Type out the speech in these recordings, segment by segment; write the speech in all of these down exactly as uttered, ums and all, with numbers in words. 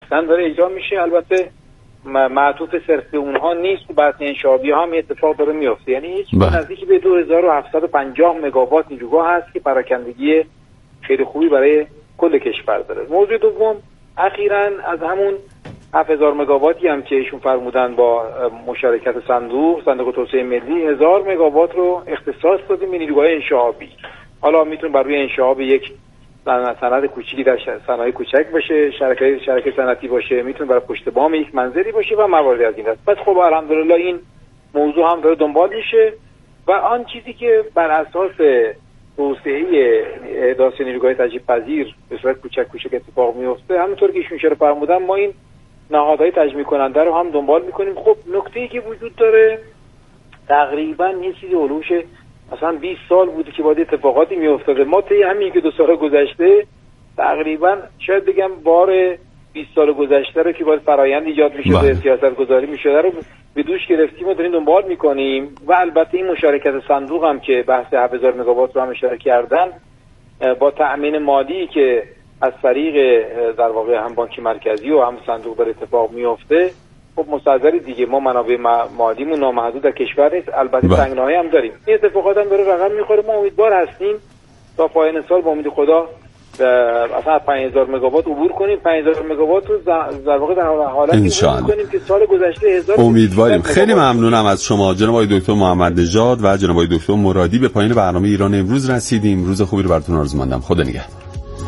سن داره اجرا میشه. البته معطوف صرف به اونها نیست، تو بحث انشابی هم اتفاق داره میفته. یعنی هیچ نزدیک به دو هزار و هفتصد و پنجاه مگاوات نیروگاه هست که پراکندگی خیلی خوبی برای کل کشور داره. موضوع دوم، اخیراً از همون هفت هزار مگاواتی هم که ایشون فرمودن با مشارکت صندوق صندوق توسعه ملی هزار مگاوات رو اختصاص دادیم به نیروگاه انشابی. حالا میتونه بر روی انشاب یک صنعت کوچیکی در صنایع کوچک باشه، شرکت شرکت صنعتی باشه، میتونه برای پشت بام یک منزلی باشه و مواردی از این دست. پس خب الحمدلله این موضوع هم داره دنبال میشه و آن چیزی که بر اساس توسعه احداث نیروگاه تجدید پذیر به صورت کوچک کوچک اتفاق میفته، همونطور که ایشون اشاره فرمودن ما این نهادهای تجمیع کننده رو هم دنبال میکنیم. خب نکته‌ای که وجود داره تقریبا یه چیزی علوش مثلا بیست سال بوده که بعد اتفاقاتی میافتاده. ما طی همین که دو سال گذشته تقریبا شاید بگم بار بیست سال گذشته رو که باید فرآیند ایجاد میشده، سیاست گذاری میشده رو به دوش گرفتیم و داریم دنبال میکنیم. و البته این مشارکت صندوق هم که بحث هفت هزار مگاوات رو هم اشاره کردن، با تأمین مالی که از طریق در واقع هم بانک مرکزی و هم صندوق بر اتفاق میفته، خب مستحضری دیگه ما منابع مالیمون نامحدود در کشور نیست. البته تنگناهی هم داریم. این اتفاقات هم داره رقم میخوره. ما امیدوار هستیم تا پایان سال با امید خدا اصلا پنج هزار مگاوات عبور کنیم. پنج هزار مگاوات رو در واقع در حالتی عبور کنیم که سال گذشته هزار امیدواریم. خیلی ممنونم از شما جناب آقای دکتر محمد نژاد و جناب آقای دکتر مرادی. به پایان برنامه ایران امروز رسیدیم. روز خوبی رو براتون آرزو مندم. خدا نگهدار.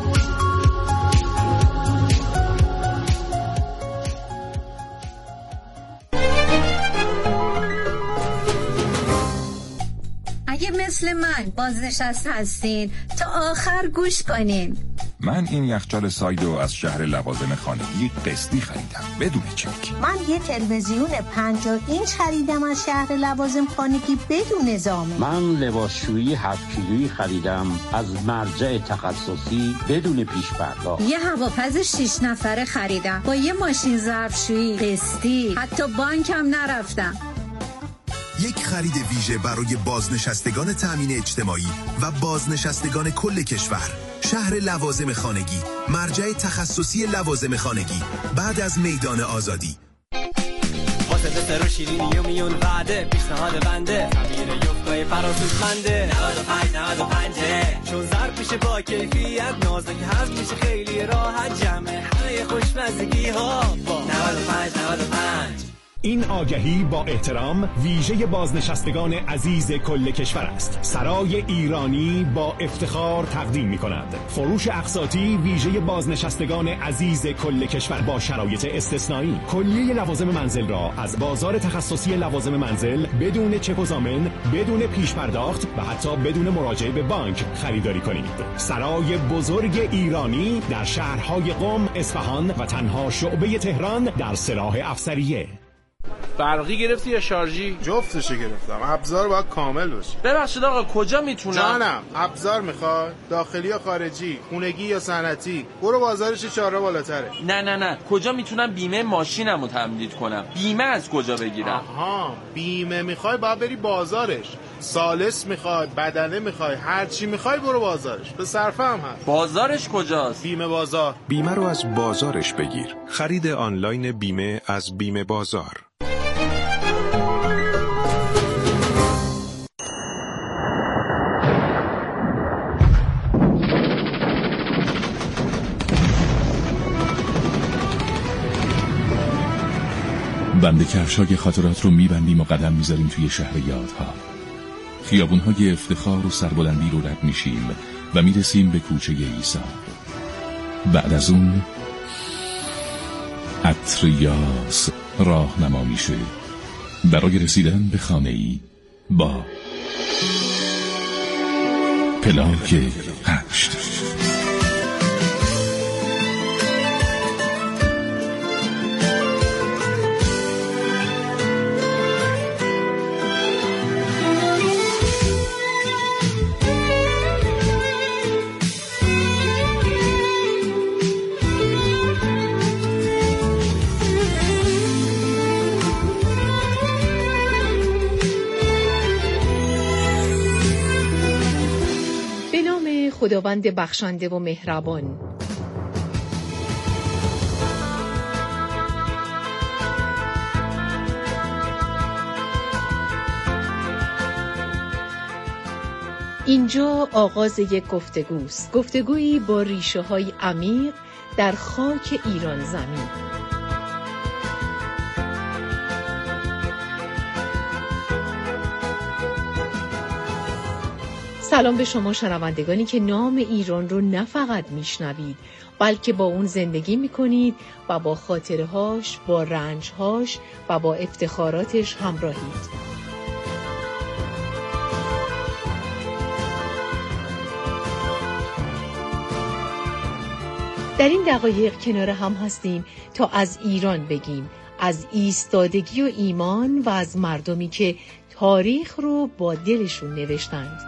مثل من بازنشسته هستین تا آخر گوش کنین. من این یخچال سایدو از شهر لوازم خانگی قسطی خریدم بدون چک. من یه تلویزیون پنجاه اینچ خریدم از شهر لوازم خانگی بدون ضامن. من لباسشویی هفت کیلویی خریدم از مرجع تخصصی بدون پیش پرداخت. یه هواپز شش نفره خریدم با یه ماشین ظرفشویی قسطی، حتی بانک هم نرفتم. یک خرید ویژه برای بازنشستگان تامین اجتماعی و بازنشستگان کل کشور. شهر لوازم خانگی، مرجع تخصصی لوازم خانگی بعد از میدان آزادی. واسه دستر و شیرینی و میون وعده پیشنهاد بنده خمیر یفقای فراسودمنده نود و پنج نود و پنج چون ظرف میشه با کیفیت نازک هست میشه خیلی راحت جمع همه خوشمزگی ها با نود و پنج نود و پنج. این آگهی با احترام ویژه بازنشستگان عزیز کل کشور است. سرای ایرانی با افتخار تقدیم می کند فروش اقساطی ویژه بازنشستگان عزیز کل کشور با شرایط استثنایی. کلیه لوازم منزل را از بازار تخصصی لوازم منزل بدون چک و ضامن، بدون پیش پرداخت و حتی بدون مراجعه به بانک خریداری کنید. سرای بزرگ ایرانی در شهرهای قم، اصفهان و تنها شعبه تهران در سلاح افسریه. برقی گرفتی یا شارژی؟ جفتشو گرفتم. ابزار باید کامل باشه. ببخشید آقا کجا میتونم؟ جانم ابزار میخواد؟ داخلی یا خارجی؟ خونگی یا صنعتی؟ برو بازارش چهار بالاتره. نه نه نه کجا میتونم بیمه ماشینمو تمدید کنم؟ بیمه از کجا بگیرم؟ آها بیمه میخوای باید بری بازارش. سالس میخواد، بدنه میخوای، هر چی میخوای برو بازارش. به صرفه هم هست. بازارش کجاست؟ بیمه بازار. بیمه رو از بازارش بگیر. خرید آنلاین بیمه از بیمه بازار. بند کفشای خاطرات رو میبندیم و قدم میذاریم توی شهر یادها. خیابونهای افتخار و سربلندی رو رد میشیم و میرسیم به کوچه عیسی. بعد از اون عطر یاس راهنما میشه برای رسیدن به خانه‌ای با پلاک هشت. خداوند بخشنده و مهربان. اینجا آغاز یک گفتگوست، گفتگویی با ریشه های عمیق در خاک ایران زمین. سلام به شما شنوندگانی که نام ایران رو نه فقط میشنوید بلکه با اون زندگی میکنید و با خاطرهاش، با رنجهاش و با افتخاراتش همراهید. در این دقایق کنار هم هستیم تا از ایران بگیم، از ایستادگی و ایمان و از مردمی که تاریخ رو با دلشون نوشتند.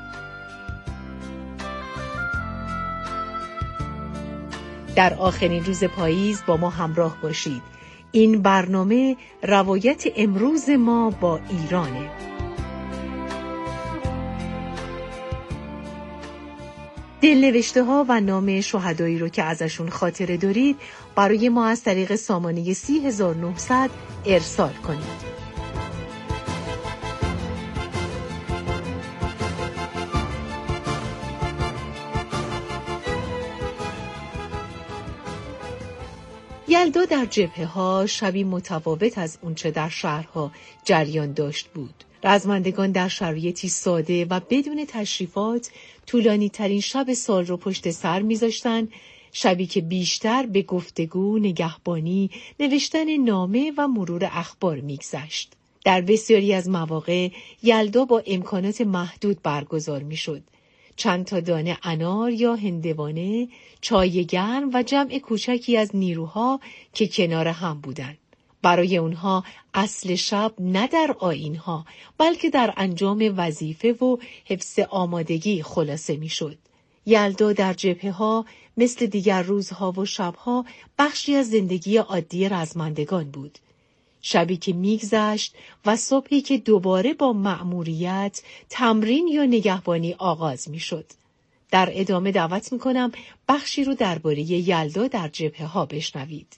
در آخرین روز پاییز با ما همراه باشید. این برنامه روایت امروز ما با ایرانه. دلنوشته ها و نام شهدایی رو که ازشون خاطره دارید برای ما از طریق سامانه سی هزار و نهصد ارسال کنید. یلدا در جبهه‌ها شبی متفاوت از اونچه در شهرها جریان داشت بود. رزمندگان در شرایطی ساده و بدون تشریفات طولانی ترین شب سال رو پشت سر می‌ذاشتن، شبی که بیشتر به گفتگو، نگهبانی، نوشتن نامه و مرور اخبار می‌گذشت. در بسیاری از مواقع یلدا با امکانات محدود برگزار می‌شد. چند تا دانه انار یا هندوانه، چای گرم و جمع کوچکی از نیروها که کنار هم بودند. برای اونها اصل شب نه در آیین‌ها بلکه در انجام وظیفه و حفظ آمادگی خلاصه می‌شد. یلدا در جبهه‌ها مثل دیگر روزها و شبها بخشی از زندگی عادی رزمندگان بود. شبی که میگذشت و صبحی که دوباره با مأموریت، تمرین یا نگهبانی آغاز میشد. در ادامه دعوت میکنم بخشی رو درباره یلدا در جبهه‌ها بشنوید.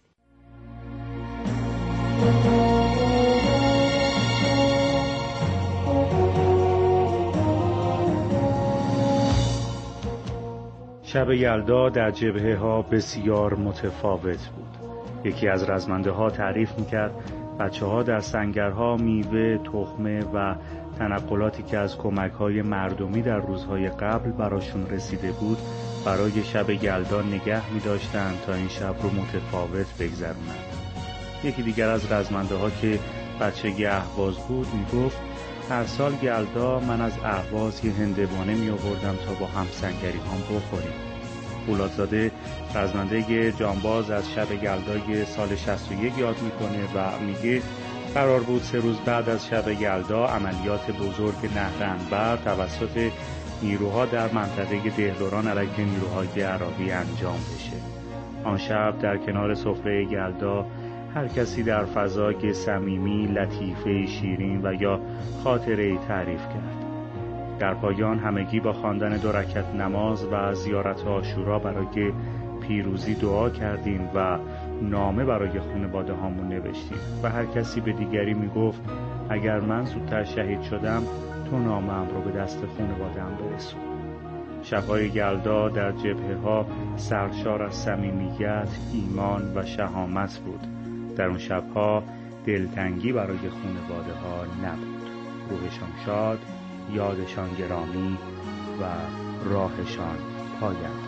شب یلدا در جبهه‌ها بسیار متفاوت بود. یکی از رزمنده ها تعریف میکرد بچه ها در سنگرها میوه، تخمه و تنقلاتی که از کمک‌های مردمی در روزهای قبل براشون رسیده بود برای شب یلدا نگه می‌داشتند تا این شب رو متفاوت بگذرونند. یکی دیگر از رزمنده ها که بچه اهواز بود میگفت هر سال یلدا من از اهواز یه هندوانه می‌آوردم تا با همسنگری هم بخوریم. فولادزاده رزمنده جانباز از شب یلدای سال شصت و یک یاد میکنه و میگه قرار بود سه روز بعد از شب یلدا عملیات بزرگ نهر انبر توسط نیروها در منطقه دهلوران علیه نیروهای عراقی انجام بشه. آن شب در کنار سفره یلدا هر کسی در فضای صمیمی، لطیفه، شیرین و یا خاطره‌ای تعریف کرد. در پایان همگی با خواندن دو رکعت نماز و زیارت عاشورا برای پیروزی دعا کردیم و نامه برای خانواده هامون نوشتیم و هر کسی به دیگری میگفت اگر من زودتر شهید شدم تو نامه‌ام رو به دست خانواده‌ام برسون. شب‌های یلدا در جبهه‌ها سرشار از صمیمیت، ایمان و شهامت بود. در اون شب‌ها دلتنگی برای خانواده‌ها نبود. روحشان شاد، یادشان گرامی و راهشان پایان.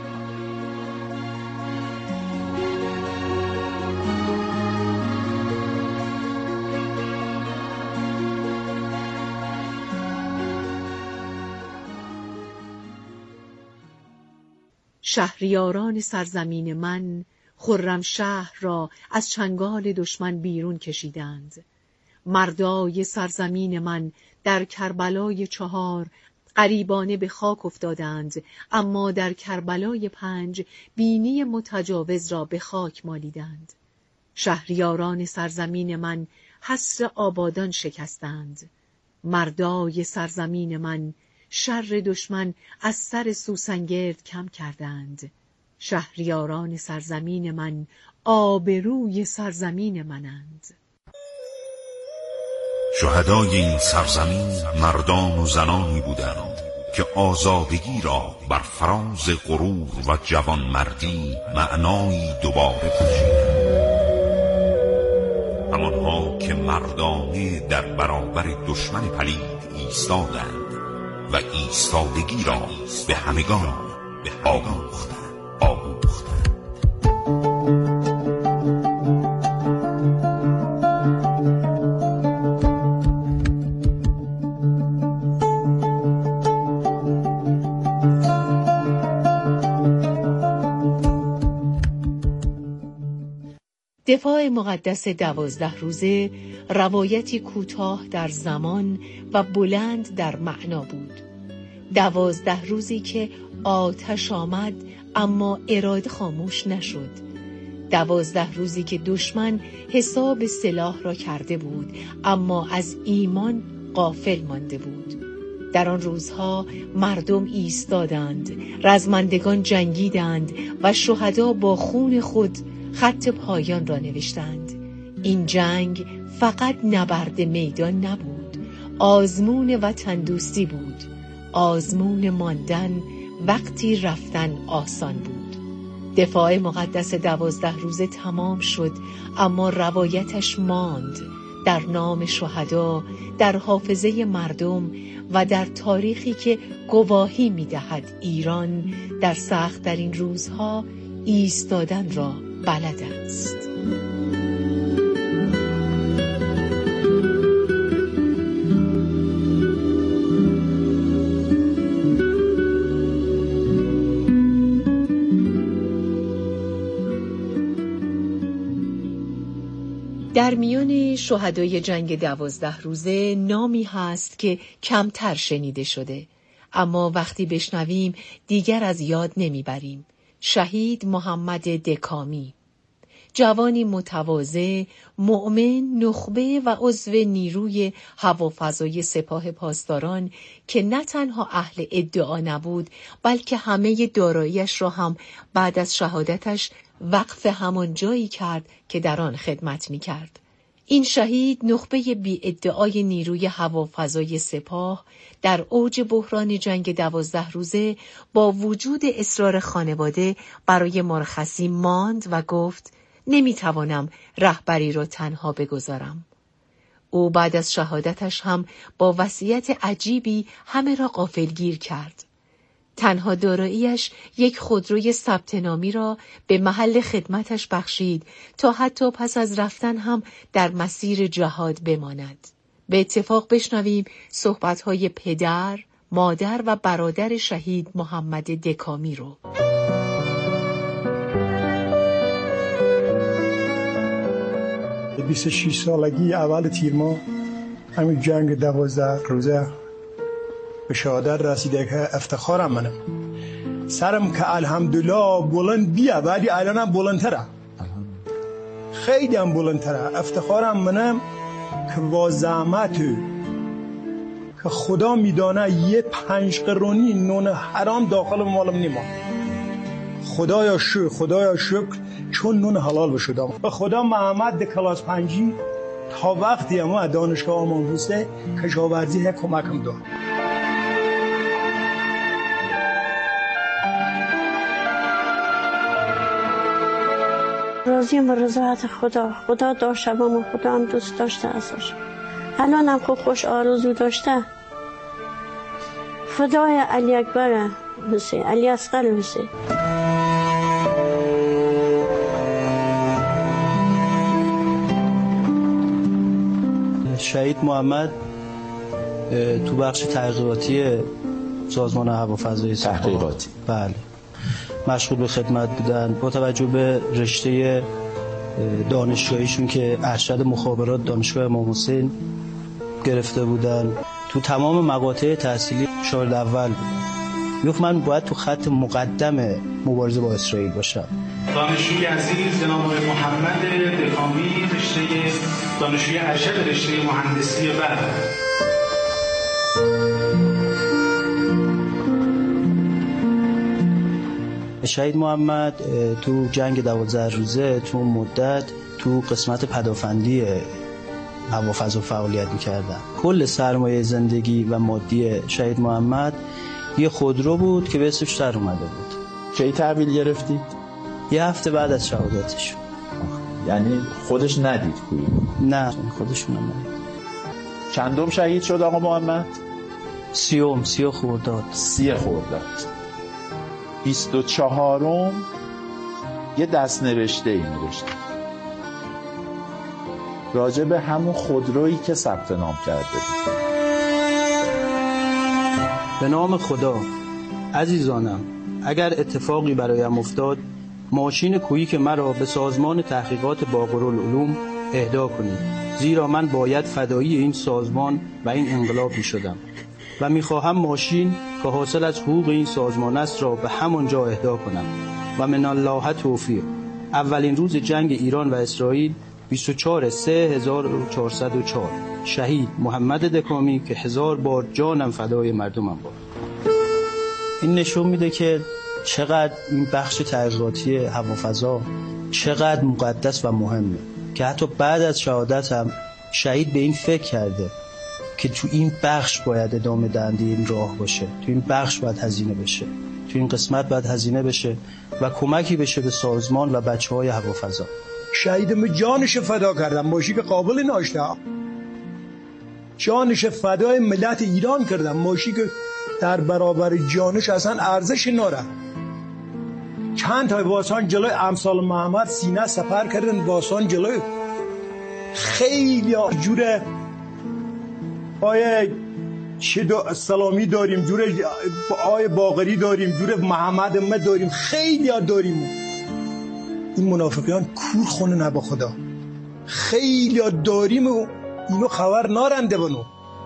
شهریاران سرزمین من خرم شهر را از چنگال دشمن بیرون کشیدند. مردای سرزمین من در کربلای چهار غریبانه به خاک افتادند، اما در کربلای پنج بینی متجاوز را به خاک مالیدند. شهریاران سرزمین من حصر آبادان شکستند. مردای سرزمین من شر دشمن از سر سوسنگرد کم کردند. شهریاران سرزمین من آبروی سرزمین منند. شهدای این سرزمین مردان و زنانی بودند که آزادگی را بر فراز غرور و جوانمردی معنایی دوباره بخشیدند. همانها که مردانه در برابر دشمن پلید ایستادند و ایستادگی را به همگان آموختند آموختند. دفاع مقدس دوازده روزه روایتی کوتاه در زمان و بلند در معنا بود. دوازده روزی که آتش آمد اما اراده خاموش نشد. دوازده روزی که دشمن حساب سلاح را کرده بود اما از ایمان غافل مانده بود. در آن روزها مردم ایستادند، رزمندگان جنگیدند و شهدا با خون خود خط پایان را نوشتند. این جنگ فقط نبرد میدان نبود، آزمون وطن دوستی بود، آزمون ماندن وقتی رفتن آسان بود. دفاع مقدس دوازده روزه تمام شد اما روایتش ماند در نام شهدا، در حافظه مردم و در تاریخی که گواهی می‌دهد ایران در سخت در این روزها ایستادن را بلد است. در میان شهدای جنگ دوازده روزه نامی هست که کمتر شنیده شده، اما وقتی بشنویم دیگر از یاد نمیبریم. شهید محمد دکامی، جوانی متواضع، مؤمن، نخبه و عضو نیروی هوافضای سپاه پاسداران که نه تنها اهل ادعا نبود بلکه همه داراییش را هم بعد از شهادتش وقف همان جایی کرد که در آن خدمت می کرد. این شهید نخبه بی ادعای نیروی هوافضای سپاه در اوج بحران جنگ دوازده روزه با وجود اصرار خانواده برای مرخصی ماند و گفت نمیتوانم رهبری را تنها بگذارم. او بعد از شهادتش هم با وصیت عجیبی همه را غافلگیر کرد. تنها داراییش یک خودروی ثبت نامی را به محل خدمتش بخشید تا حتی پس از رفتن هم در مسیر جهاد بماند. به اتفاق بشنویم صحبت‌های پدر، مادر و برادر شهید محمد دکامی رو. بیست و شش سالگی اول تیر ماه همین جنگ دوازده روزه به شهادت رسیده که افتخارم منه. سرم که الحمدلله بلند بیه ولی الانم بلندتره، خیلی هم بلندتره. افتخارم منه که با زحمت که خدا میدانه یه پنج قرونی نون حرام داخل مالم نیما. خدایا شکر، خدایا شکر چون نون حلال بشدم. به خدا محمد ده کلاس پنجی تا وقتی ما دانشگاه آمان روسته کشاورزی کمکم داد. راضیم به رضایت خدا. خدا داشته با ما، خدا هم دوست داشته ازش. الان هم خوب خوش آرزو داشته. فدای علی اکبر حسین، علی اصغر حسین. شهید محمد تو بخش تحقیقاتی سازمان هوافضای تحقیقاتی بله مشغول به خدمت بودن. با توجه به رشته دانشگاهیشون که ارشد مخابرات دانشگاه امام حسین گرفته بودن، تو تمام مقاطع تحصیلی شاگرد اول بود. گفت من باید تو خط مقدم مبارزه با اسرائیل باشم. دانشجوی عزیز جناب آقای محمد دکامی، رشته دانشجوی ارشد رشته مهندسی برق. شهید محمد تو جنگ دوازده روزه تو مدت تو قسمت پدافندی هوافضا فعالیت می‌کردن. کل سرمایه زندگی و مادی شهید محمد یه خودرو بود که به اسمش در اومده بود. کی تحویل گرفتید؟ یه هفته بعد از شهادتش. یعنی خودش ندید کوی؟ نه خودشون هم ندید. چندم شهید شد آقا محمد؟ سیوم سی خرداد. سی خرداد. بیست و چهارم یه دست نوشته ای نوشته راجع به همون خودرویی که ثبت نام کرده بود. به نام خدا عزیزانم، اگر اتفاقی برایم افتاد ماشین کویی که مرا به سازمان تحقیقات باقرالعلوم اهدا کنید، زیرا من باید فدایی این سازمان و این انقلاب می شدم و می خواهم ماشین که حاصل از حقوق این سازمان است را به همانجا اهدا کنم و من الله توفیق. اولین روز جنگ ایران و اسرائیل بیست و چهار سه هزار و چهارصد و چهار. شهید محمد دکامی که هزار بار جانم فدای مردمم باد. این نشون میده که چقدر این بخش تحقیقاتی هوافضا چقدر مقدس و مهمه که حتی بعد از شهادت هم شهید به این فکر کرده که تو این بخش باید ادامه دهنده این راه باشه، تو این بخش باید هزینه بشه، تو این قسمت باید هزینه بشه و کمکی بشه به سازمان و بچه های هوافضا. شهیدم جانش فدا کردم، ماشی که قابل ناشته، جانش فدای ملت ایران کردم، ماشی که در برابر جانش اصلا ارزش ناره. چند تا باسان جلوی امثال محمد سینه سپر کردن، باسان جلوی خیلی جوره آیه چه سلامی داریم، جوره آیه باقری داریم، جوره محمد امت داریم، خیلی ها داریم. این منافقیان کور خونه نبا خدا، خیلی ها داریم و اینو خبر نارنده بنو.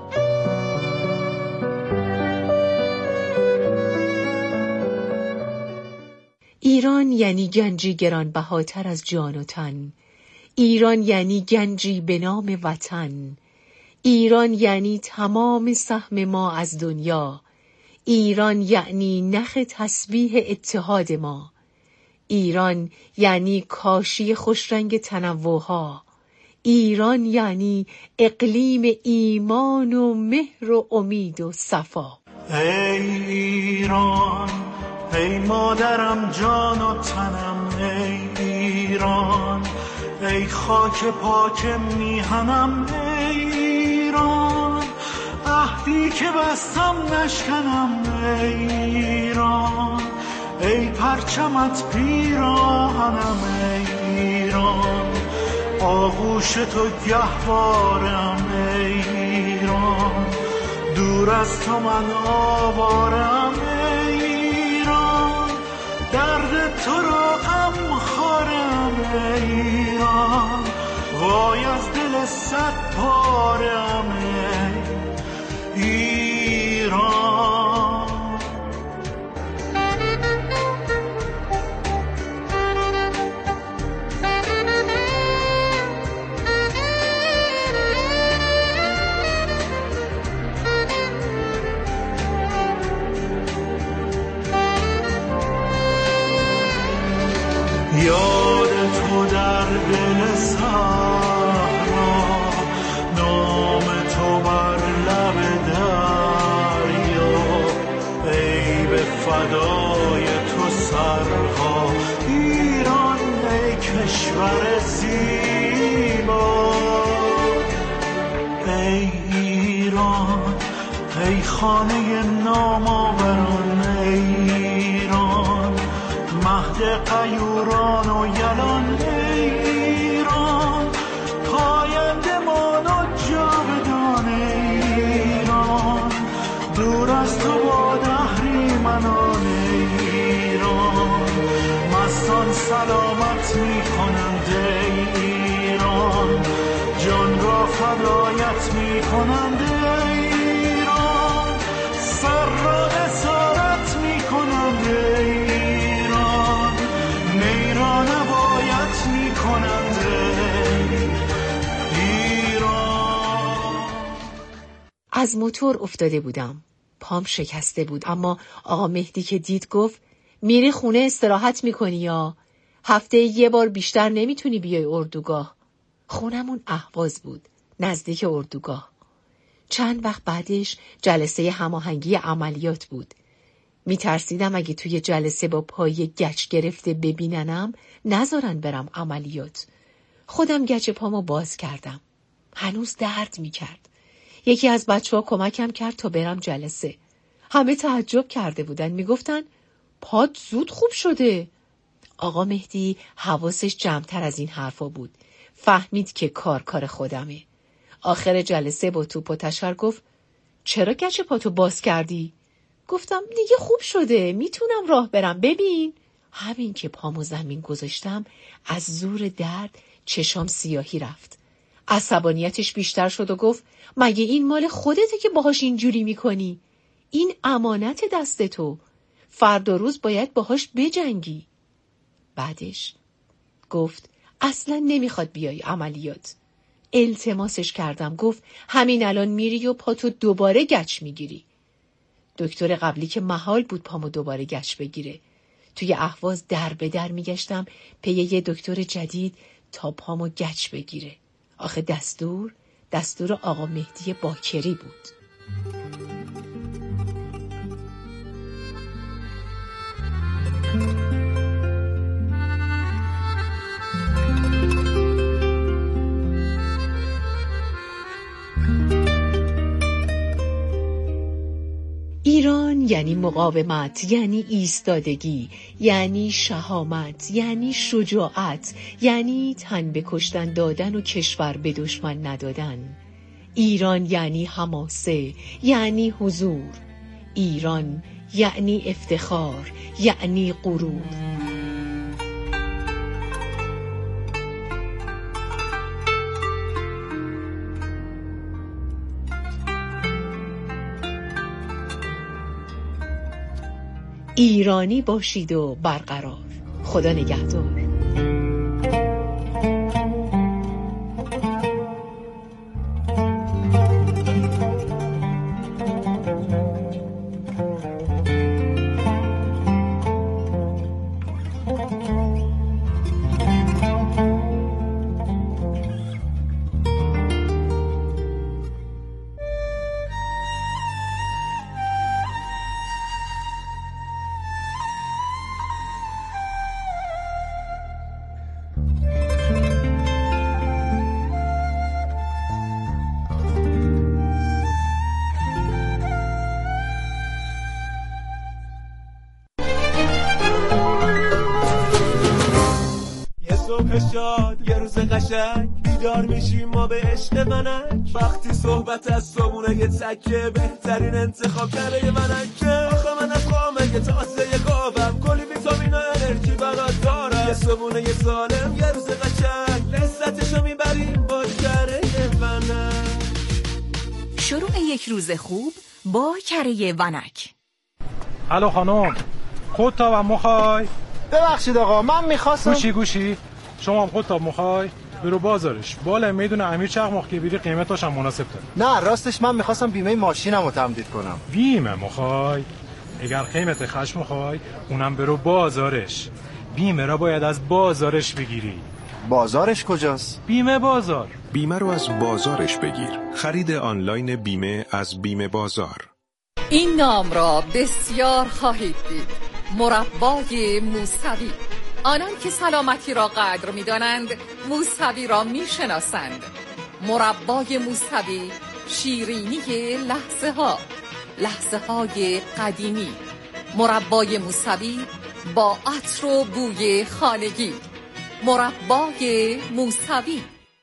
ایران یعنی گنجی گرانبهاتر از جان و تن. ایران یعنی گنجی به نام وطن. ایران یعنی تمام سهم ما از دنیا. ایران یعنی نخ تسبیح اتحاد ما. ایران یعنی کاشی خوشرنگ تنوعها. ایران یعنی اقلیم ایمان و مهر و امید و صفا. ای ایران، ای مادرم جان و تنم، ای ایران، ای خاک پاک میهنم، ای ایران، عهدی که بستم نشکنم، ای ایران، ای پرچمت پیراهنم، ای ایران، آغوش تو گهوارم، ای ایران، دور از تو من آوارم، ای ایران، درد تو را غم خورم، ای ایران، وای از دل صد پارم، ای ایران. یاد تو در دل صحرا، نام تو بر لب دریا، ای به فدای تو سرها، ایران ای کشور زیبا، ای ایران، ای خانه نامآوران، ای ایران، مهد غیوران و یلان، ای ایران، پاینده مان و جاودان، ای ایران، دور از تو با اهریمنان، ای ایران، مستان سلامت می کنند، ای ایران، جان را فدایت می کنند، ای ایران، سر را اسارت می کنند، ای ایران، نی را نبایت می کنند، ای ایران. از موتور افتاده بودم، پام شکسته بود، اما آقا مهدی که دید گفت میری خونه استراحت میکنی یا هفته یه بار بیشتر نمیتونی بیای اردوگاه. خونمون اهواز بود، نزدیک اردوگاه. چند وقت بعدش جلسه هماهنگی عملیات بود. میترسیدم اگه توی جلسه با پای گچ گرفته ببیننم نذارن برم عملیات. خودم گچ پامو باز کردم. هنوز درد میکرد. یکی از بچه ها کمکم کرد تا برم جلسه. همه تعجب کرده بودن، میگفتن پات زود خوب شده. آقا مهدی حواسش جمع‌تر از این حرفا بود. فهمید که کار کار خودمه. آخر جلسه با توپ و تشر گفت چرا گچ پاتو باز کردی؟ گفتم دیگه خوب شده، میتونم راه برم، ببین. همین که پامو زمین گذاشتم از زور درد چشام سیاهی رفت. عصبانیتش بیشتر شد و گفت مگه این مال خودته که باهاش اینجوری میکنی؟ این امانت دست تو. فردا روز باید باهاش بجنگی. بعدش گفت اصلا نمیخواد بیای عملیات. التماسش کردم، گفت همین الان میری و پاتو دوباره گچ میگیری. دکتر قبلی که محال بود پامو دوباره گچ بگیره. توی اهواز در به در میگشتم پی یه دکتر جدید تا پامو گچ بگیره. آخه دستور دستور آقا مهدی باکری بود. ایران یعنی مقاومت، یعنی ایستادگی، یعنی شهامت، یعنی شجاعت، یعنی تن به کشتن دادن و کشور به دشمن ندادن. ایران یعنی حماسه، یعنی حضور. ایران یعنی افتخار، یعنی غرور. ایرانی باشید و برقرار. خدا نگهدار. شاد یه روز قشنگ بیدار میشیم ما به عشق منک. وقتی صحبت از صبونه یه تکه بهترین انتخاب کرده منک. آخه من از قامه یه تازه یه قابم کلی ویتامین و انرژی برات دارم. یه صبونه یه سالم یه روز قشنگ لذتشو میبریم با کره ونک. شروع یک روز خوب با کره ونک. الو خانم، خودتا و مخوای؟ ببخشید آقا من میخواستم. گوشی گوشی شما هم خودتا مخوای؟ برو بازارش بالا میدونه امیر چقماق که بیری قیمتاش هم مناسب تره. نه راستش من میخواستم بیمه ماشینم رو تمدید کنم. بیمه مخوای؟ اگر قیمت خشم مخوای اونم برو بازارش. بیمه را باید از بازارش بگیری. بازارش کجاست؟ بیمه بازار. بیمه رو از بازارش بگیر. خرید آنلاین بیمه از بیمه بازار. این نام را بسیار خواهید دید. مربای موسوی. آنان که سلامتی را قدر می دانند موسوی را می شناسند. مربای موسوی، شیرینی لحظه ها، لحظه های قدیمی. مربای موسوی با عطر و بوی خانگی. مربای موسوی.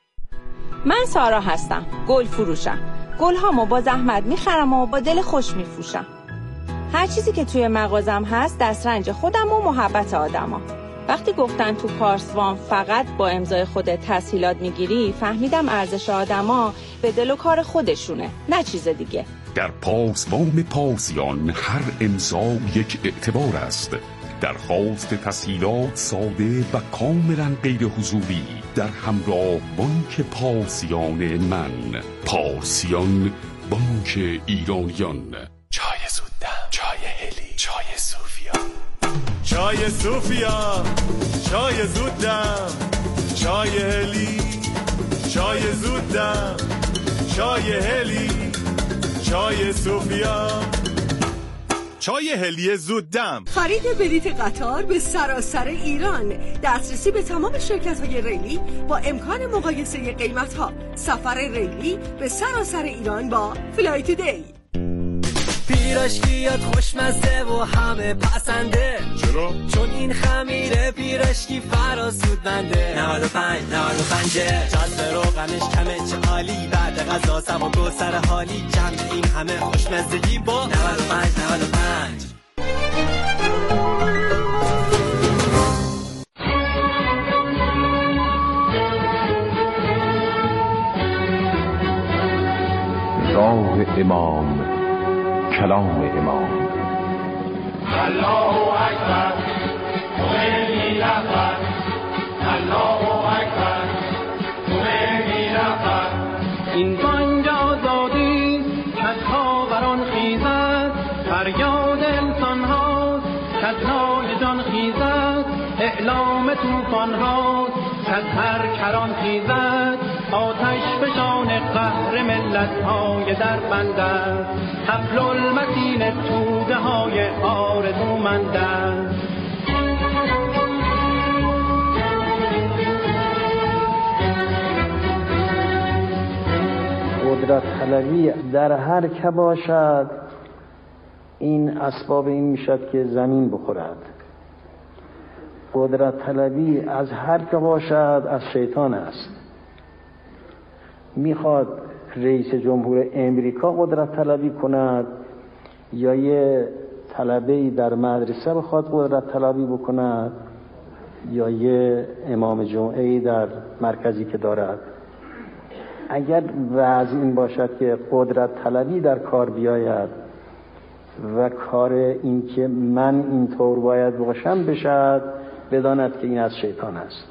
من سارا هستم، گل فروشم. گل هامو با زحمت میخرم و با دل خوش میفروشم. هر چیزی که توی مغازم هست دسترنج خودم و محبت آدما. وقتی گفتن تو پارسوان فقط با امضای خودت تسهیلات میگیری، فهمیدم ارزش آدما به دل و کار خودشونه، نه چیز دیگه. در پاسوان پاسیان هر امضا یک اعتبار است. درخواست تسهیلات ساده و کاملا غیر حضوری در همراه بانک پارسیان من. پارسیان، بانک ایرانیان. چای زودم، چای هلی، چای صوفیا. چای صوفیا، چای زودم، چای هلی، چای زودم، چای هلی، چای صوفیا. چای هلیه زود دم. خرید بلیت قطار به سراسر ایران، دسترسی به تمام شرکت‌های ریلی با امکان مقایسه قیمت‌ها، سفر ریلی به سراسر ایران با فلای تودی. پیراشکیات خوشمزه و همه پسنده. چرا؟ چون این خمیر پیراشکی فراسودمنده. نود و پنج نود و پنج جذب روغنش کمه، چه عالی. بعد غذا سبک و سر حالی، جمع این همه خوشمزگی با نود و پنج نود و پنج. راه امام، کلام امام. الله اکبر، خمینی رهبر. الله اکبر، خمینی رهبر. این بانگ آزادی کز خاوران خیزد، فریاد انسان هاست کز نای جان خیزد. اعلام طوفان هاست کز هر کران خیزد. آتش فشان قهر ملت های در بند است، حبل المتین توده های آرزومند است. قدرت طلبی در هر که باشد، این اسباب این میشد که زمین بخورد. قدرت طلبی از هر که باشد از شیطان است. میخواد رئیس جمهور امریکا قدرت طلبی کند یا یه طلبه‌ای در مدرسه بخواد قدرت طلبی بکند یا یه امام جمعه‌ای در مرکزی که دارد. اگر وضع این باشد که قدرت طلبی در کار بیاید و کار این که من اینطور باید باشم بشد، بداند که این از شیطان است.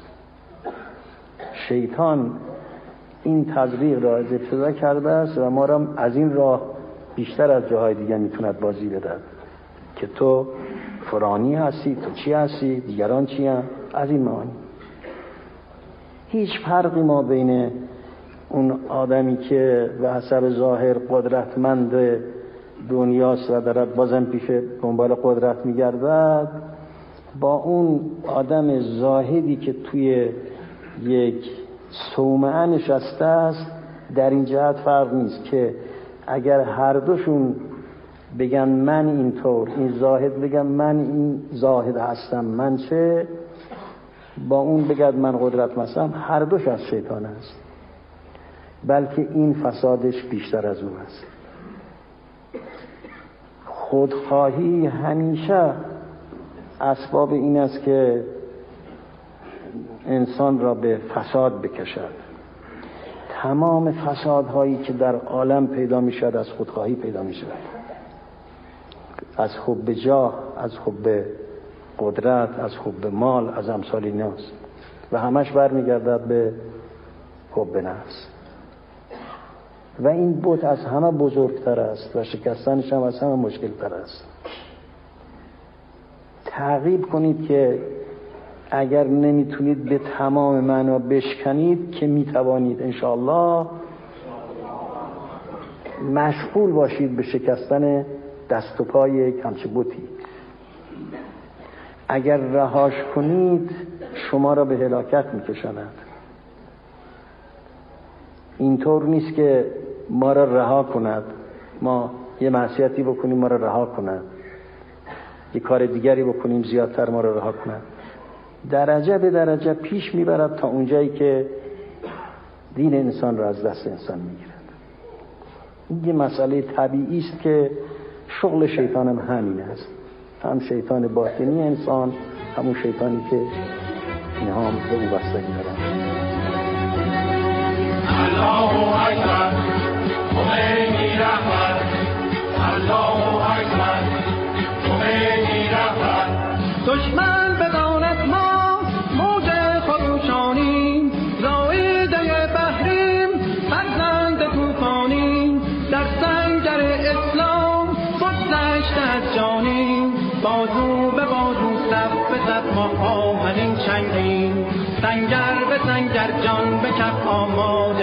شیطان این تزریق را از ابتدا کرده است و ما را از این راه بیشتر از جاهای دیگر میتوند بازی بدهد که تو فرانی هستی، تو چی هستی، دیگران چی هم، از این معانی. هیچ فرقی ما بین اون آدمی که به حسب ظاهر قدرتمند دنیاست و دارد بازم پیش دنبال قدرت میگردد با اون آدم زاهدی که توی یک صومعه نشسته است در این جهت فرق نیست که اگر هر دوشون بگن من اینطور، این زاهد بگن من این زاهد هستم، من چه، با اون بگد من قدرت هستم، هر دوش از شیطان است، بلکه این فسادش بیشتر از اون است. خودخواهی همیشه اسباب این است که انسان را به فساد بکشد. تمام فسادهایی که در عالم پیدا می شود از خودخواهی پیدا می شود، از حب جاه، از حب قدرت، از حب مال، از امثال ایناست و همش برمیگردد به حب نفس. و این بت از همه بزرگتر است و شکستنش هم از همه مشکلتر است. تعقیب کنید که اگر نمیتونید به تمام معنا بشکنید که میتوانید انشاءالله مشغول باشید به شکستن دست و پای یک همچه بتی. اگر رهاش کنید شما را به هلاکت میکشاند. اینطور نیست که ما را رها کند، ما یه معصیتی بکنیم ما را رها کند، یه کار دیگری بکنیم زیادتر ما را رها کند. درجه به درجه پیش میبرد تا اونجایی که دین انسان را از دست انسان میگیرد. این یه مسئله طبیعی است که شغل شیطان هم همین است، هم شیطان باطنی انسان، همون شیطانی که اینها هم به او بستگی دارند. الله اکبر، خمینی رهبر. الله اکبر، خمینی رهبر. دشمن بداند ما موج خروشانیم، زایده بحریم، فرزند طوفانیم، در سنگر اسلام بگذشته از جانیم، بازو به بازو صف به صف ما آهنین چنگیم، سنگر به سنگر جان به کف آماده